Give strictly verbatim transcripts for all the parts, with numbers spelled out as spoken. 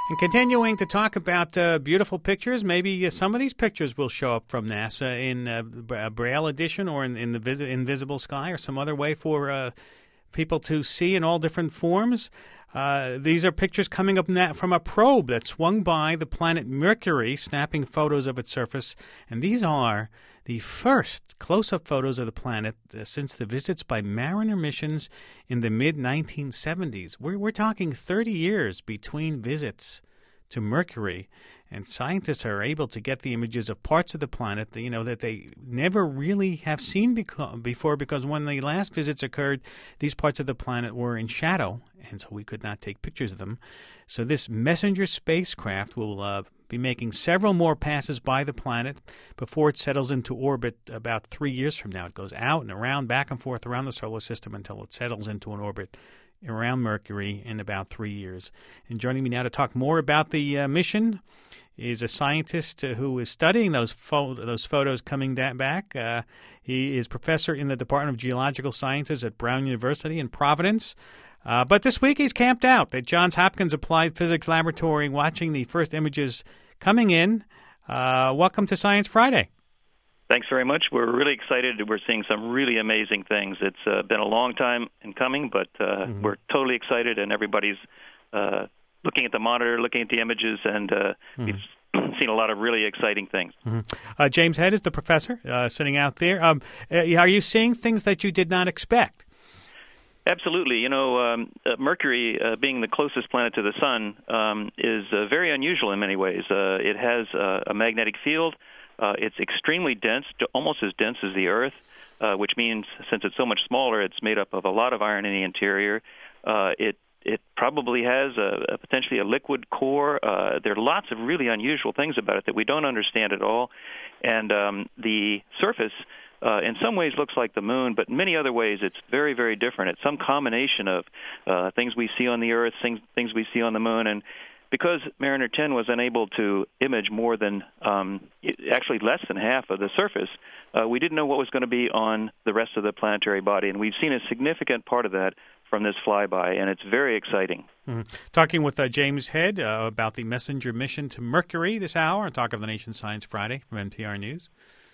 And continuing to talk about uh, beautiful pictures, maybe uh, some of these pictures will show up from NASA in uh, a Braille edition or in, in the vis- Invisible Sky or some other way for uh, people to see in all different forms. Uh, these are pictures coming up na- from a probe that swung by the planet Mercury, snapping photos of its surface. And these are the first close-up photos of the planet uh, since the visits by Mariner missions in the mid nineteen seventies. We're, we're talking thirty years between visits to Mercury, and scientists are able to get the images of parts of the planet that, you know, that they never really have seen beco- before because when the last visits occurred, these parts of the planet were in shadow, and so we could not take pictures of them. So this Messenger spacecraft will uh, be making several more passes by the planet before it settles into orbit about three years from now. It goes out and around, back and forth around the solar system until it settles into an orbit around Mercury in about three years. And joining me now to talk more about the uh, mission is a scientist uh, who is studying those fo- those photos coming da- back. Uh, he is professor in the Department of Geological Sciences at Brown University in Providence. Uh, but this week he's camped out at Johns Hopkins Applied Physics Laboratory watching the first images coming in. Uh, welcome to Science Friday. Thanks very much. We're really excited. We're seeing some really amazing things. It's uh, been a long time in coming, but uh, mm-hmm. we're totally excited, and everybody's uh, looking at the monitor, looking at the images, and uh, mm-hmm. we've seen a lot of really exciting things. Mm-hmm. Uh, James Head is the professor uh, sitting out there. Um, are you seeing things that you did not expect? Absolutely. You know, um, uh, Mercury, uh, being the closest planet to the Sun, um, is uh, very unusual in many ways. Uh, it has uh, a magnetic field. Uh, it's extremely dense, almost as dense as the Earth, uh, which means since it's so much smaller, it's made up of a lot of iron in the interior. Uh, it it probably has a, a potentially a liquid core. Uh, there are lots of really unusual things about it that we don't understand at all. And um, the surface, uh, in some ways, looks like the Moon, but in many other ways, it's very, very different. It's some combination of uh, things we see on the Earth, things things we see on the Moon, and because Mariner ten was unable to image more than, um, actually less than half of the surface, uh, we didn't know what was going to be on the rest of the planetary body. And we've seen a significant part of that from this flyby, and it's very exciting. Mm-hmm. Talking with uh, James Head uh, about the Messenger mission to Mercury this hour on Talk of the Nation Science Friday from N P R News.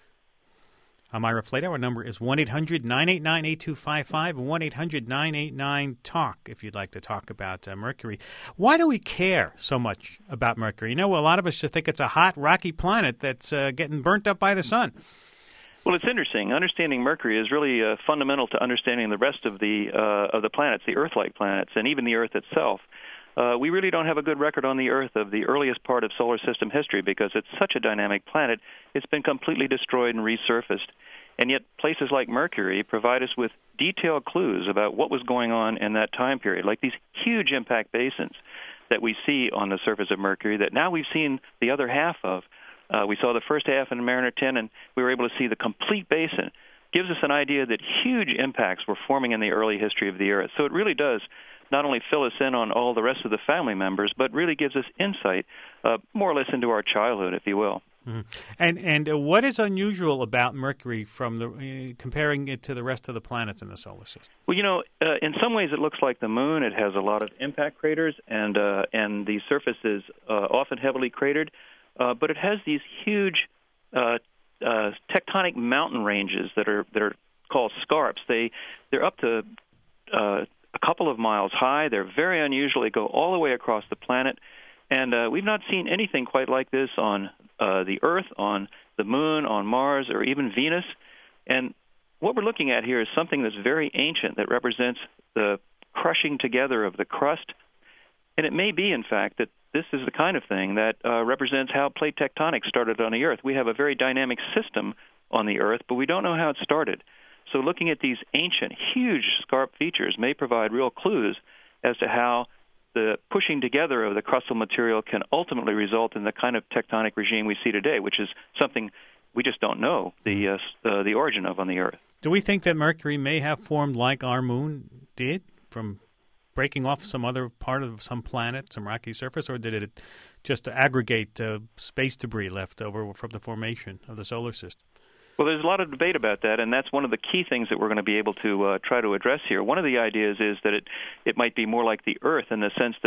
I'm Ira Flatow. Our number is one eight hundred nine eight nine eight two five five, one eight hundred nine eight nine talk if you'd like to talk about uh, Mercury. Why do we care so much about Mercury? You know, a lot of us just think it's a hot, rocky planet that's uh, getting burnt up by the sun. Well, it's interesting. Understanding Mercury is really uh, fundamental to understanding the rest of the uh, of the planets, the Earth-like planets, and even the Earth itself. Uh, we really don't have a good record on the Earth of the earliest part of solar system history because it's such a dynamic planet. It's been completely destroyed and resurfaced. And yet places like Mercury provide us with detailed clues about what was going on in that time period, like these huge impact basins that we see on the surface of Mercury that now we've seen the other half of. Uh, we saw the first half in Mariner ten, and we were able to see the complete basin. Gives us an idea that huge impacts were forming in the early history of the Earth. So it really does not only fill us in on all the rest of the family members, but really gives us insight, uh, more or less into our childhood, if you will. Mm-hmm. And and uh, what is unusual about Mercury from the uh, comparing it to the rest of the planets in the solar system? Well, you know, uh, in some ways it looks like the Moon. It has a lot of impact craters, and uh, and the surface is uh, often heavily cratered, uh, but it has these huge uh, uh, tectonic mountain ranges that are that are called scarps. They they're up to uh, a couple of miles high. They're very unusual. They go all the way across the planet. And uh, we've not seen anything quite like this on uh, the Earth, on the Moon, on Mars, or even Venus. And what we're looking at here is something that's very ancient that represents the crushing together of the crust. And it may be, in fact, that this is the kind of thing that uh, represents how plate tectonics started on the Earth. We have a very dynamic system on the Earth, but we don't know how it started. So looking at these ancient, huge scarp features may provide real clues as to how the pushing together of the crustal material can ultimately result in the kind of tectonic regime we see today, which is something we just don't know the uh, uh, the origin of on the Earth. Do we think that Mercury may have formed like our Moon did, from breaking off some other part of some planet, some rocky surface, or did it just aggregate uh, space debris left over from the formation of the solar system? Well, there's a lot of debate about that, and that's one of the key things that we're going to be able to uh, try to address here. One of the ideas is that it, it might be more like the Earth in the sense that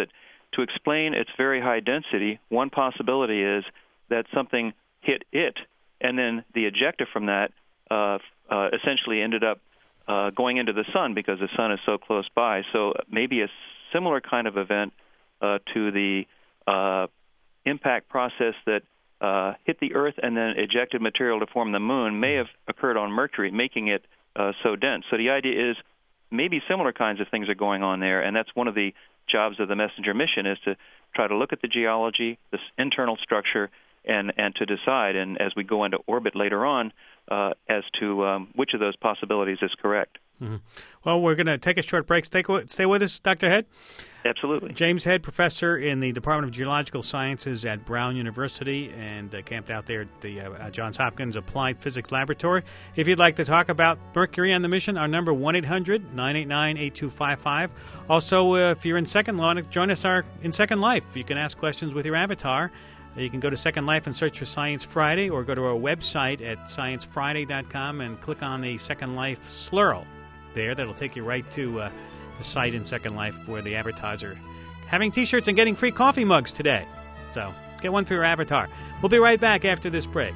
to explain its very high density, one possibility is that something hit it, and then the ejecta from that uh, uh, essentially ended up uh, going into the sun because the sun is so close by. So maybe a similar kind of event uh, to the uh, impact process that uh, hit the Earth and then ejected material to form the moon may have occurred on Mercury, making it uh, so dense. So the idea is maybe similar kinds of things are going on there, and that's one of the jobs of the Messenger mission, is to try to look at the geology, this internal structure, and, and to decide, and as we go into orbit later on, uh, as to um, which of those possibilities is correct. Mm-hmm. Well, we're going to take a short break. Stay, stay with us, Doctor Head. Absolutely. James Head, professor in the Department of Geological Sciences at Brown University, and uh, camped out there at the uh, Johns Hopkins Applied Physics Laboratory. If you'd like to talk about Mercury on the mission, our number one eight hundred nine eight nine eight two five five. Also, uh, if you're in Second Life, join us our, in Second Life. You can ask questions with your avatar. You can go to Second Life and search for Science Friday, or go to our website at science friday dot com and click on the Second Life slurl there. That'll take you right to uh, the site in Second Life where the avatars are having T-shirts and getting free coffee mugs today. So get one for your avatar. We'll be right back after this break.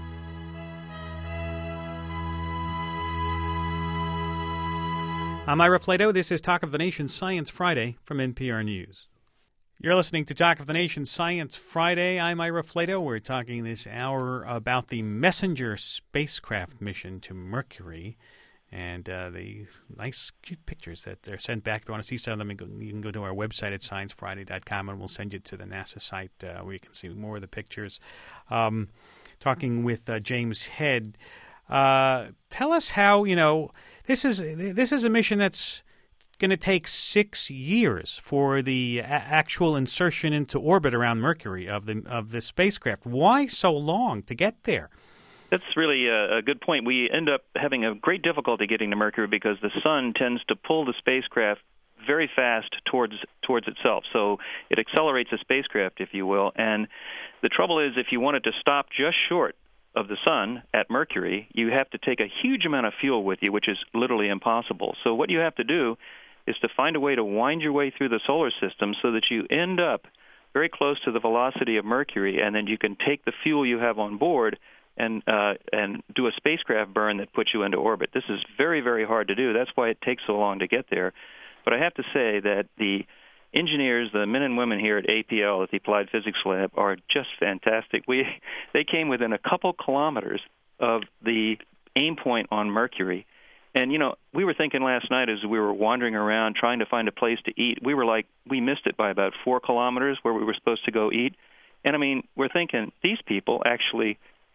I'm Ira Flato. This is Talk of the Nation Science Friday from N P R News. You're listening to Talk of the Nation Science Friday. I'm Ira Flato. We're talking this hour about the Messenger spacecraft mission to Mercury and uh, the nice, cute pictures that they're sent back. If you want to see some of them, you can go to our website at science friday dot com, and we'll send you to the NASA site uh, where you can see more of the pictures. Um, talking with uh, James Head. Uh, tell us how, you know, this is this is a mission that's going to take six years for the a- actual insertion into orbit around Mercury of the of the spacecraft. Why so long to get there? That's really a, a good point. We end up having a great difficulty getting to Mercury because the sun tends to pull the spacecraft very fast towards towards itself. So it accelerates the spacecraft, if you will. And the trouble is, if you wanted to stop just short of the sun at Mercury, you have to take a huge amount of fuel with you, which is literally impossible. So what you have to do is to find a way to wind your way through the solar system so that you end up very close to the velocity of Mercury, and then you can take the fuel you have on board and uh, and do a spacecraft burn that puts you into orbit. This is very, very hard to do. That's why it takes so long to get there. But I have to say that the engineers, the men and women here at A P L, at the Applied Physics Lab, are just fantastic. We They came within a couple kilometers of the aim point on Mercury. And, you know, we were thinking last night as we were wandering around trying to find a place to eat, we were like, we missed it by about four kilometers where we were supposed to go eat. And, I mean, we're thinking these people actually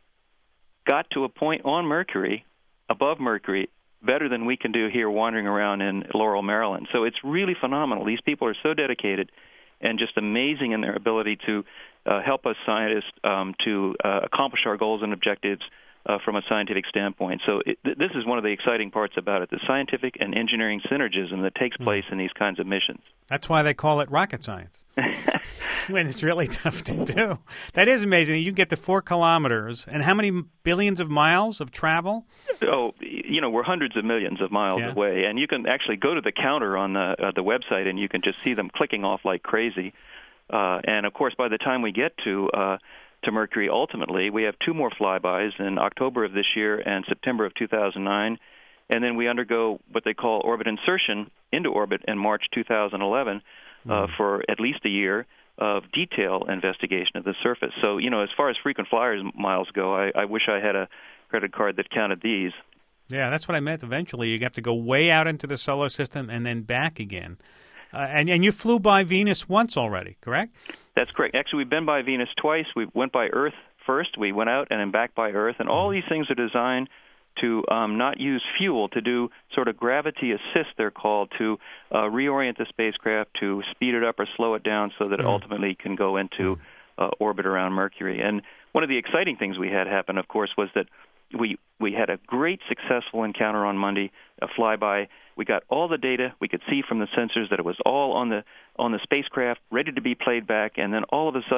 got to a point on Mercury, above Mercury, better than we can do here wandering around in Laurel, Maryland. So it's really phenomenal. These people are so dedicated and just amazing in their ability to uh, help us scientists um, to uh, accomplish our goals and objectives uh, from a scientific standpoint. So it, th- this is one of the exciting parts about it, the scientific and engineering synergism that takes place in these kinds of missions. That's why they call it rocket science. When it's really tough to do. That is amazing. You get to four kilometers. And how many billions of miles of travel? Oh, you know, we're hundreds of millions of miles yeah. away. And you can actually go to the counter on the uh, the website, and you can just see them clicking off like crazy. Uh, and, of course, by the time we get to uh, to Mercury, ultimately, we have two more flybys in October of this year and September of two thousand nine. And then we undergo what they call orbit insertion into orbit in March two thousand eleven uh, mm. for at least a year of detailed investigation of the surface. So, you know, as far as frequent flyers miles go, I, I wish I had a credit card that counted these. Yeah, that's what I meant. Eventually, you have to go way out into the solar system and then back again. Uh, and, and you flew by Venus once already, correct? That's correct. Actually, we've been by Venus twice. We went by Earth first. We went out and then back by Earth. And all these things are designed to um, not use fuel, to do sort of gravity assist, they're called, to uh, reorient the spacecraft, to speed it up or slow it down so that it ultimately can go into uh, orbit around Mercury. And one of the exciting things we had happen, of course, was that we we had a great successful encounter on Monday, a flyby. We got all the data. We could see from the sensors that it was all on the on the spacecraft, ready to be played back. And then all of a sudden,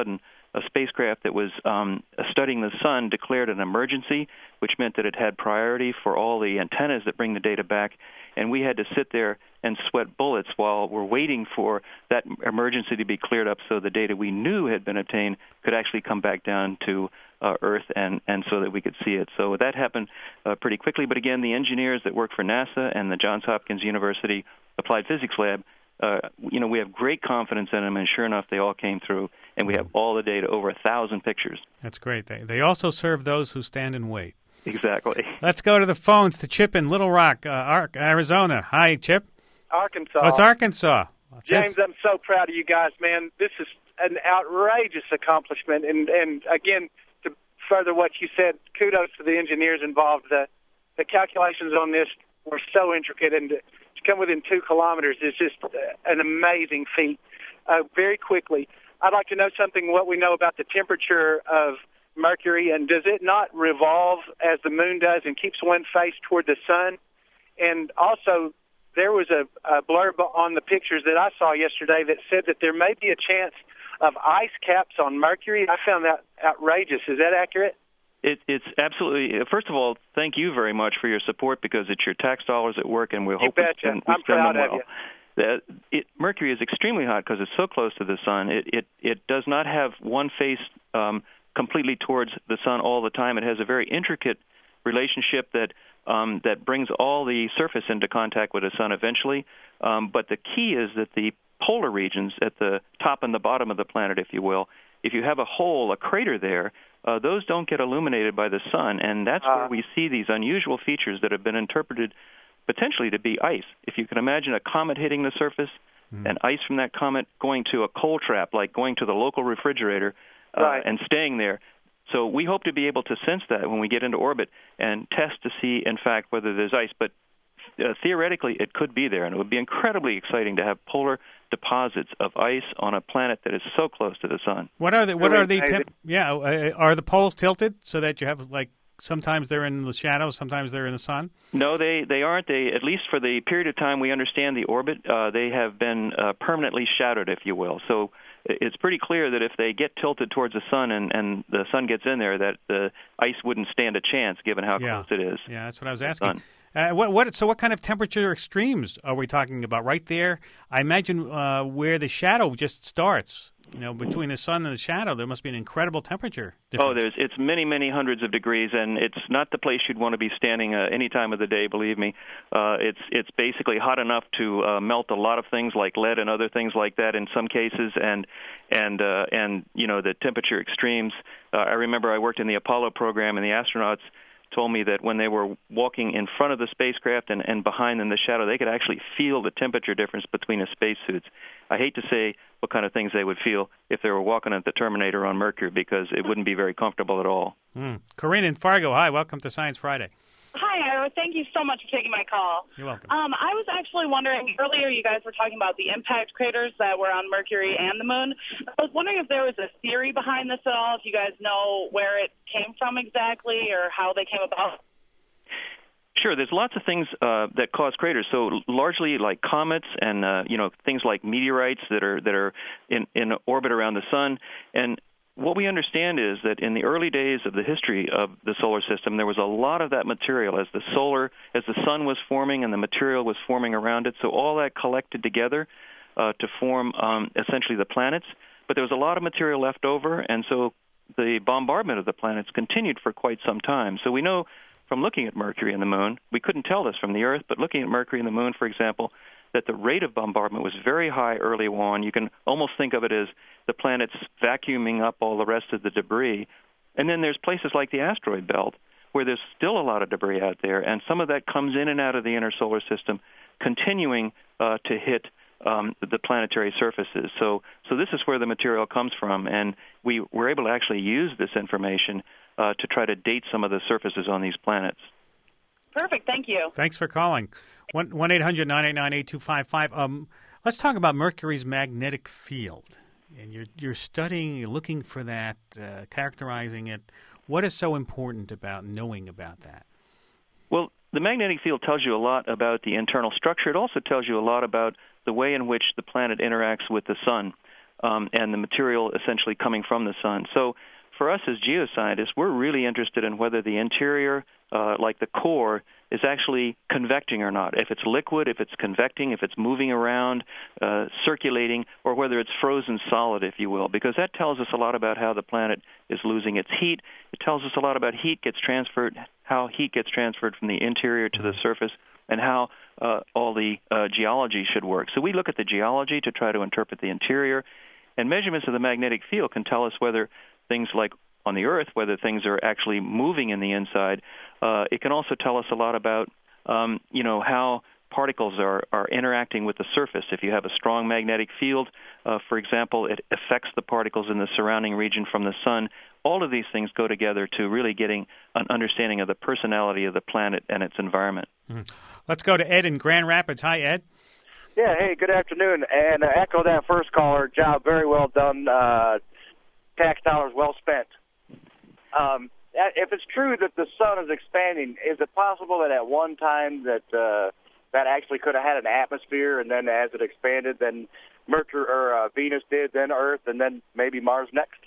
a spacecraft that was um, studying the sun declared an emergency, which meant that it had priority for all the antennas that bring the data back, and we had to sit there and sweat bullets while we're waiting for that emergency to be cleared up so the data we knew had been obtained could actually come back down to uh, Earth and, and so that we could see it. So that happened uh, pretty quickly, but again, the engineers that work for NASA and the Johns Hopkins University Applied Physics Lab, uh, you know, we have great confidence in them, and sure enough, they all came through, and we have all the data, over a thousand pictures. That's great. They, they also serve those who stand and wait. Exactly. Let's go to the phones to Chip in Little Rock, uh, Arizona. Hi, Chip. Arkansas. Oh, it's Arkansas. James, I'm so proud of you guys, man. This is an outrageous accomplishment. And, and again, to further what you said, kudos to the engineers involved. The, the calculations on this were so intricate, and to, to come within two kilometers is just an amazing feat. Uh, very quickly, I'd like to know something, what we know about the temperature of Mercury, and does it not revolve as the moon does and keeps one face toward the sun? And also, there was a, a blurb on the pictures that I saw yesterday that said that there may be a chance of ice caps on Mercury. I found that outrageous. Is that accurate? It, it's absolutely. First of all, thank you very much for your support, because it's your tax dollars at work, and we hope we spend, we I'm spend proud them of well. you. That it, Mercury is extremely hot because it's so close to the sun. It it, it does not have one face um, completely towards the sun all the time. It has a very intricate relationship that um, that brings all the surface into contact with the sun eventually. Um, but the key is that the polar regions at the top and the bottom of the planet, if you will, if you have a hole, a crater there, uh, those don't get illuminated by the sun, and that's uh, where we see these unusual features that have been interpreted potentially to be ice. If you can imagine a comet hitting the surface, mm. and ice from that comet going to a coal trap, like going to the local refrigerator uh, right. and staying there. So we hope to be able to sense that when we get into orbit and test to see, in fact, whether there's ice. But uh, theoretically, it could be there, and it would be incredibly exciting to have polar deposits of ice on a planet that is so close to the sun. What are the what are the temp- yeah uh, are the poles tilted so that you have, like, sometimes they're in the shadow, sometimes they're in the sun? No, they, they aren't. They, at least for the period of time we understand the orbit, uh, they have been uh, permanently shadowed, if you will. So it's pretty clear that if they get tilted towards the sun and, and the sun gets in there, that the ice wouldn't stand a chance given how yeah. close it is. Yeah, that's what I was asking. Uh, what, what, so what kind of temperature extremes are we talking about? Right there, I imagine uh, where the shadow just starts. You know, between the sun and the shadow, there must be an incredible temperature difference. Oh, there's it's many, many hundreds of degrees, and it's not the place you'd want to be standing uh, any time of the day. Believe me, uh, it's it's basically hot enough to uh, melt a lot of things like lead and other things like that in some cases, and and uh, and you know the temperature extremes. Uh, I remember I worked in the Apollo program, and the astronauts told me that when they were walking in front of the spacecraft and, and behind in the shadow, they could actually feel the temperature difference between the spacesuits. I hate to say what kind of things they would feel if they were walking at the Terminator on Mercury, because it wouldn't be very comfortable at all. Mm. Corinne in Fargo, hi, welcome to Science Friday. Hi, Ira. Thank you so much for taking my call. You're welcome. Um, I was actually wondering, earlier you guys were talking about the impact craters that were on Mercury and the Moon. I was wondering if there was a theory behind this at all, if you guys know where it came from exactly or how they came about. Sure, there's lots of things uh, that cause craters. So largely like comets and uh, you know things like meteorites that are that are in, in orbit around the sun. And what we understand is that in the early days of the history of the solar system, there was a lot of that material as the solar, as the sun was forming and the material was forming around it. So all that collected together uh, to form um, essentially the planets. But there was a lot of material left over, and so the bombardment of the planets continued for quite some time. So we know from looking at Mercury and the Moon, we couldn't tell this from the Earth, but looking at Mercury and the Moon, for example, that the rate of bombardment was very high early on. You can almost think of it as the planets vacuuming up all the rest of the debris. And then there's places like the asteroid belt where there's still a lot of debris out there, and some of that comes in and out of the inner solar system, continuing uh, to hit um, the planetary surfaces. So, so this is where the material comes from, and we were able to actually use this information uh, to try to date some of the surfaces on these planets. Perfect. Thank you. Thanks for calling. one eight hundred nine eight nine eight two five five. Um, let's talk about Mercury's magnetic field. And you're you're studying, you're looking for that, uh, characterizing it. What is so important about knowing about that? Well, the magnetic field tells you a lot about the internal structure. It also tells you a lot about the way in which the planet interacts with the sun. um, and the material essentially coming from the sun. So for us as geoscientists, we're really interested in whether the interior, uh, like the core, is actually convecting or not. If it's liquid, if it's convecting, if it's moving around, uh, circulating, or whether it's frozen solid, if you will, because that tells us a lot about how the planet is losing its heat. It tells us a lot about heat gets transferred, how heat gets transferred from the interior to the surface, and how uh, all the uh, geology should work. So we look at the geology to try to interpret the interior, and measurements of the magnetic field can tell us whether things like on the Earth, whether things are actually moving in the inside. Uh, it can also tell us a lot about, um, you know, how particles are, are interacting with the surface. If you have a strong magnetic field, uh, for example, it affects the particles in the surrounding region from the sun. All of these things go together to really getting an understanding of the personality of the planet and its environment. Mm-hmm. Let's go to Ed in Grand Rapids. Hi, Ed. Yeah, hey, good afternoon. And uh, echo that first caller, job very well done, uh, tax dollars well spent. Um, if it's true that the sun is expanding, is it possible that at one time that uh, that actually could have had an atmosphere, and then as it expanded, then Mercury or uh, Venus did, then Earth, and then maybe Mars next?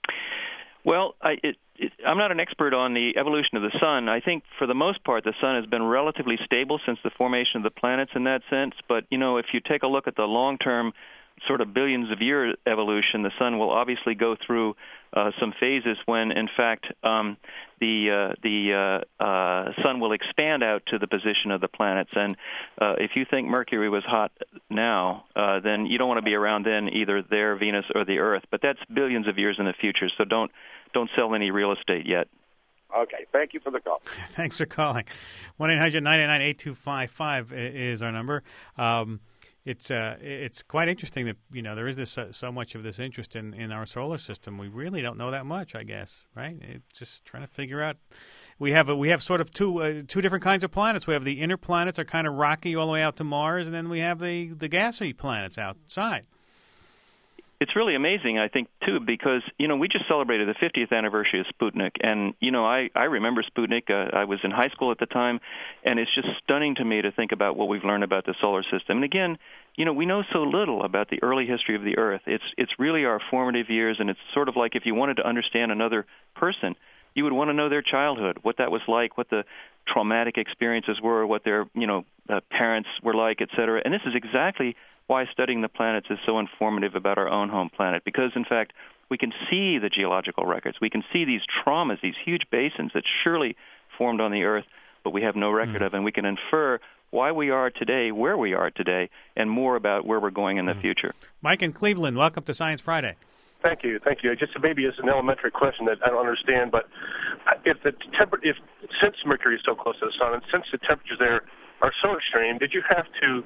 Well, I, it, it, I'm not an expert on the evolution of the sun. I think for the most part the sun has been relatively stable since the formation of the planets in that sense. But, you know, if you take a look at the long-term sort of billions of year evolution, the sun will obviously go through uh, some phases when, in fact, um, the uh, the uh, uh, sun will expand out to the position of the planets. And uh, if you think Mercury was hot now, uh, then you don't want to be around then, either there, Venus, or the Earth. But that's billions of years in the future, so don't don't sell any real estate yet. Okay, thank you for the call. Thanks for calling. one eight hundred nine nine eight two five five is our number. Um, It's uh, it's quite interesting that, you know, there is this uh, so much of this interest in, in our solar system. We really don't know that much, I guess, right? It's just trying to figure out. We have a, we have sort of two uh, two different kinds of planets. We have the inner planets are kind of rocky all the way out to Mars, and then we have the, the gassy planets outside. It's really amazing, I think, too, because, you know, we just celebrated the fiftieth anniversary of Sputnik. And, you know, I, I remember Sputnik. Uh, I was in high school at the time, and it's just stunning to me to think about what we've learned about the solar system. And, again, you know, we know so little about the early history of the Earth. It's it's really our formative years, and it's sort of like if you wanted to understand another person, you would want to know their childhood, what that was like, what the traumatic experiences were, what their, you know, uh, parents were like, et cetera. And this is exactly why studying the planets is so informative about our own home planet, because, in fact, we can see the geological records. We can see these traumas, these huge basins that surely formed on the Earth, but we have no record mm. of, and we can infer why we are today, where we are today, and more about where we're going in the mm. future. Mike in Cleveland, welcome to Science Friday. Thank you, thank you. Just maybe it's an elementary question that I don't understand, but if the temper- if since Mercury is so close to the sun, and since the temperatures there are so extreme, did you have to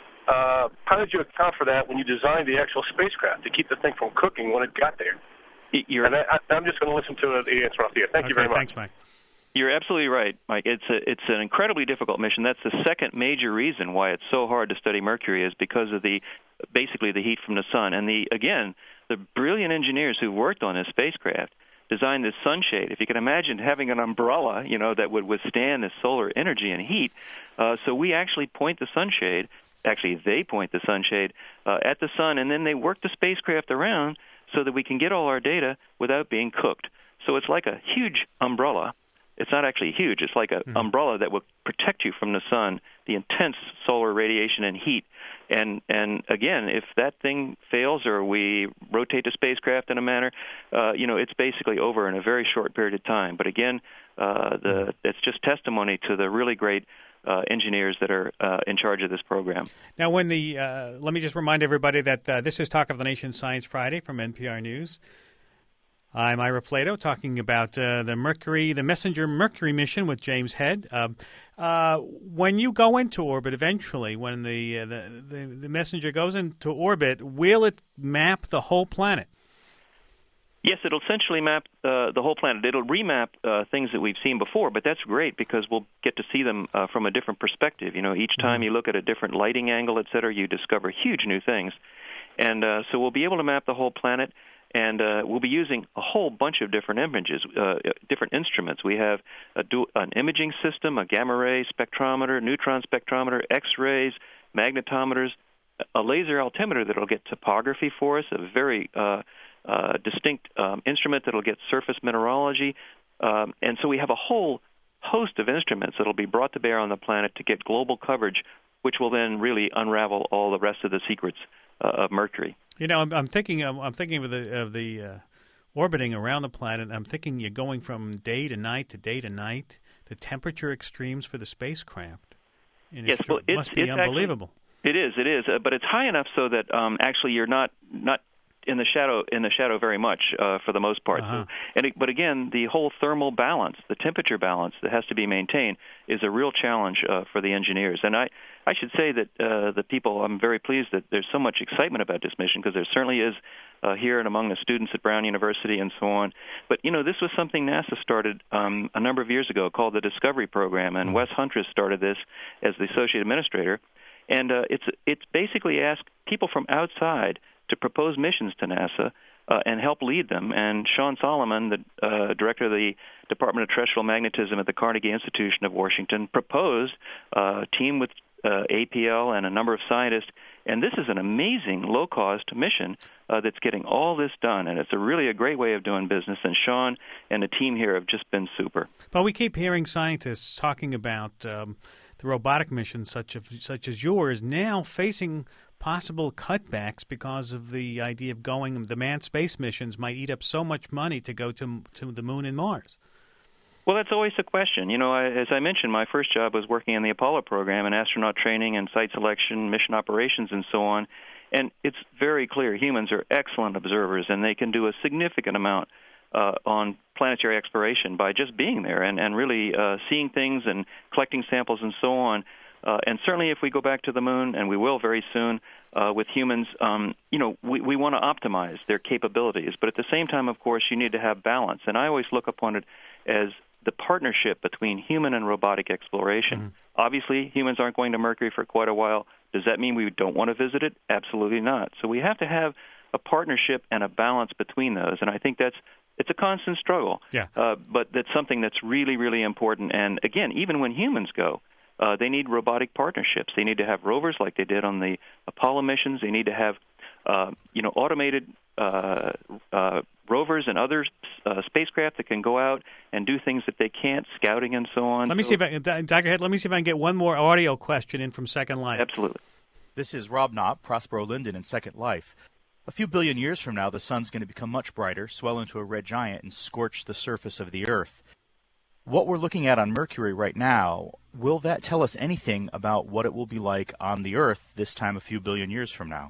Uh, how did you account for that when you designed the actual spacecraft to keep the thing from cooking when it got there? You're, and I, I'm just going to listen to the answer off the air. Thank okay, you very much. Thanks, Mike. You're absolutely right, Mike. It's a, it's an incredibly difficult mission. That's the second major reason why it's so hard to study Mercury, is because of the basically the heat from the sun. And the again, the brilliant engineers who worked on this spacecraft designed this sunshade. If you can imagine having an umbrella, you know, that would withstand the solar energy and heat. Uh, so we actually point the sunshade. Actually, they point the sunshade uh, at the sun, and then they work the spacecraft around so that we can get all our data without being cooked. So it's like a huge umbrella. It's not actually huge. It's like an mm-hmm. umbrella that will protect you from the sun, the intense solar radiation and heat. And, and again, if that thing fails or we rotate the spacecraft in a manner, uh, you know, it's basically over in a very short period of time. But again, uh, the, mm-hmm. it's just testimony to the really great Uh, engineers that are uh, in charge of this program. Now, when the uh, let me just remind everybody that uh, this is Talk of the Nation Science Friday from N P R News. I'm Ira Flato, talking about uh, the Mercury, the Messenger Mercury mission with James Head. Uh, uh, when you go into orbit, eventually, when the, uh, the the the Messenger goes into orbit, will it map the whole planet? Yes, it'll essentially map uh, the whole planet. It'll remap uh, things that we've seen before, but that's great because we'll get to see them uh, from a different perspective. You know, each time you look at a different lighting angle, et cetera, you discover huge new things. And uh, so we'll be able to map the whole planet, and uh, we'll be using a whole bunch of different images, uh, different instruments. We have a du- an imaging system, a gamma ray spectrometer, neutron spectrometer, X-rays, magnetometers, a laser altimeter that will get topography for us, a very uh, uh, distinct um, instrument that will get surface mineralogy. Um, and so we have a whole host of instruments that will be brought to bear on the planet to get global coverage, which will then really unravel all the rest of the secrets uh, of Mercury. You know, I'm, I'm thinking of, I'm thinking of the of the uh, orbiting around the planet. I'm thinking you're going from day to night to day to night. The temperature extremes for the spacecraft. And yes, it well, it's, must be it's unbelievable. Actually, it is, it is, uh, but it's high enough so that um, actually you're not not in the shadow in the shadow very much uh, for the most part. Uh-huh. So, and it, but again, the whole thermal balance, the temperature balance that has to be maintained, is a real challenge uh, for the engineers. And I, I should say that uh, the people, I'm very pleased that there's so much excitement about this mission, because there certainly is uh, here and among the students at Brown University and so on. But, you know, this was something NASA started um, a number of years ago called the Discovery Program, and mm-hmm. Wes Huntress started this as the associate administrator. And uh, it's it's basically asked people from outside to propose missions to NASA uh, and help lead them. And Sean Solomon, the uh, director of the Department of Terrestrial Magnetism at the Carnegie Institution of Washington, proposed uh, a team with uh, A P L and a number of scientists. And this is an amazing low-cost mission uh, that's getting all this done. And it's a really a great way of doing business. And Sean and the team here have just been super. But we keep hearing scientists talking about um, the robotic missions such, of, such as yours now facing possible cutbacks because of the idea of going, the manned space missions might eat up so much money to go to to the moon and Mars. Well, that's always the question. You know, I, as I mentioned, my first job was working in the Apollo program and astronaut training and site selection, mission operations, and so on. And it's very clear humans are excellent observers, and they can do a significant amount uh, on planetary exploration by just being there and, and really uh, seeing things and collecting samples and so on. Uh, and certainly if we go back to the moon, and we will very soon uh, with humans, um, you know, we, we want to optimize their capabilities. But at the same time, of course, you need to have balance. And I always look upon it as the partnership between human and robotic exploration. Mm-hmm. Obviously, humans aren't going to Mercury for quite a while. Does that mean we don't want to visit it? Absolutely not. So we have to have a partnership and a balance between those. And I think that's it's a constant struggle. Yeah. Uh, but that's something that's really, really important. And again, even when humans go, Uh, they need robotic partnerships. They need to have rovers like they did on the Apollo missions. They need to have, uh, you know, automated uh, uh, rovers and other uh, spacecraft that can go out and do things that they can't, scouting and so on. Let me so, see if I, Doctor Head, let me see if I can get one more audio question in from Second Life. Absolutely. This is Rob Knopp, Prospero Linden in Second Life. A few billion years from now, the sun's going to become much brighter, swell into a red giant, and scorch the surface of the Earth. What we're looking at on Mercury right now, will that tell us anything about what it will be like on the Earth this time a few billion years from now?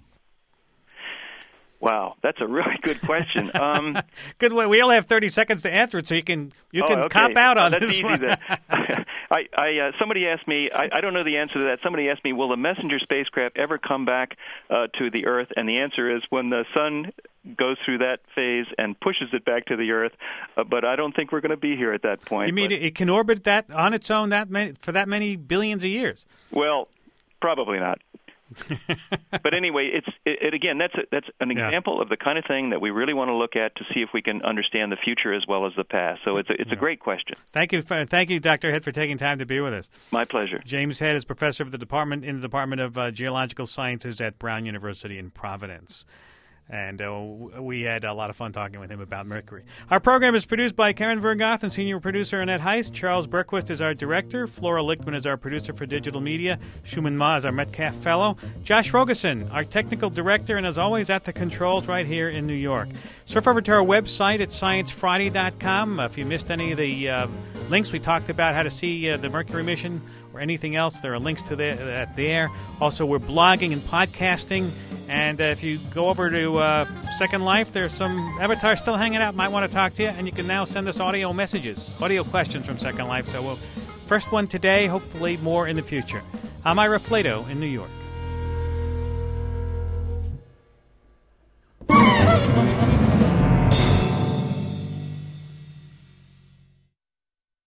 Wow, that's a really good question. Um, good way. We only have thirty seconds to answer it, so you can you oh, can okay. cop out on oh, that's this easy one. Then. I, I uh, somebody asked me. I, I don't know the answer to that. Somebody asked me, will the Messenger spacecraft ever come back uh, to the Earth? And the answer is when the sun goes through that phase and pushes it back to the Earth. Uh, but I don't think we're going to be here at that point. You mean but, it can orbit that on its own that many, for that many billions of years? Well, probably not. But anyway, it's it, it again. That's a, that's an yeah. example of the kind of thing that we really want to look at to see if we can understand the future as well as the past. So it's a, it's yeah. a great question. Thank you, for, thank you, Doctor Head, for taking time to be with us. My pleasure. James Head is professor of the department in the Department of uh, Geological Sciences at Brown University in Providence. And uh, we had a lot of fun talking with him about Mercury. Our program is produced by Karen Vergoth and senior producer Annette Heist. Charles Berquist is our director. Flora Lichtman is our producer for digital media. Schumann Ma is our Metcalf Fellow. Josh Rogerson, our technical director, and as always at the controls right here in New York. Surf over to our website at science friday dot com. Uh, if you missed any of the uh, links we talked about, how to see uh, the Mercury mission or anything else, there are links to that there. Also, we're blogging and podcasting. And uh, if you go over to uh, Second Life, there's some avatars still hanging out, might want to talk to you. And you can now send us audio messages, audio questions from Second Life. So we'll first one today, hopefully more in the future. I'm Ira Flato in New York.